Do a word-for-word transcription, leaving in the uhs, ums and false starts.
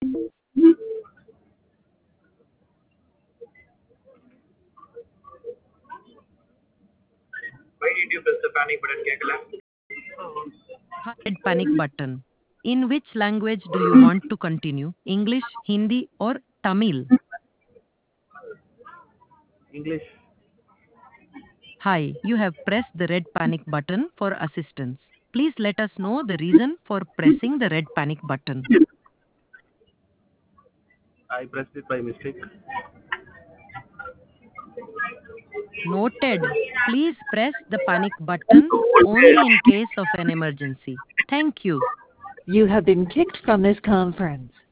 Why did you press the panic button, Kekala? Red panic button. In which language do you want to continue? English, Hindi, or Tamil? English. Hi, you have pressed the red panic button for assistance. Please let us know the reason for pressing the red panic button. I pressed it by mistake. Noted. Please press the panic button only in case of an emergency. Thank you. You have been kicked from this conference.